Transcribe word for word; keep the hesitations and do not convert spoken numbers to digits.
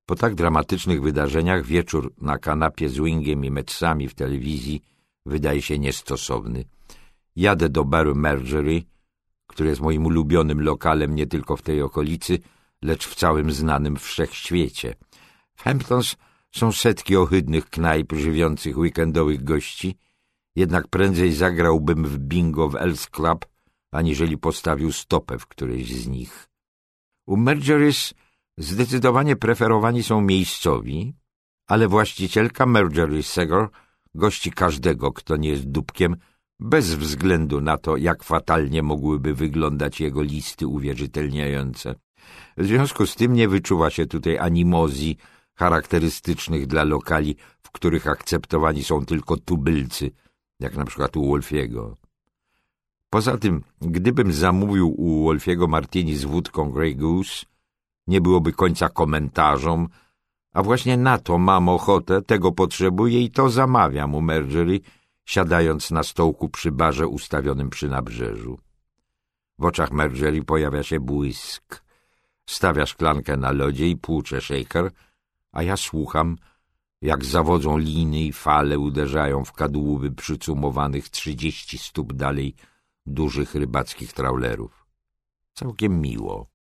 Po tak dramatycznych wydarzeniach wieczór na kanapie z Wingiem i Metsami w telewizji wydaje się niestosowny. Jadę do baru Marjorie, który jest moim ulubionym lokalem nie tylko w tej okolicy, lecz w całym znanym wszechświecie. W Hamptons są setki ohydnych knajp żywiących weekendowych gości, jednak prędzej zagrałbym w bingo w Elks Club, aniżeli postawił stopę w którejś z nich. U Marjorie's zdecydowanie preferowani są miejscowi, ale właścicielka Marjorie Segar gości każdego, kto nie jest dupkiem, bez względu na to, jak fatalnie mogłyby wyglądać jego listy uwierzytelniające. W związku z tym nie wyczuwa się tutaj animozji charakterystycznych dla lokali, w których akceptowani są tylko tubylcy, jak na przykład u Wolfiego. Poza tym, gdybym zamówił u Wolfiego martini z wódką Grey Goose, nie byłoby końca komentarzom, a właśnie na to mam ochotę, tego potrzebuję i to zamawiam u Marjorie, siadając na stołku przy barze ustawionym przy nabrzeżu. W oczach Marjorie pojawia się błysk. Stawia szklankę na lodzie i płucze shaker, a ja słucham, jak zawodzą liny i fale uderzają w kadłuby przycumowanych trzydzieści stóp dalej dużych rybackich trawlerów. Całkiem miło.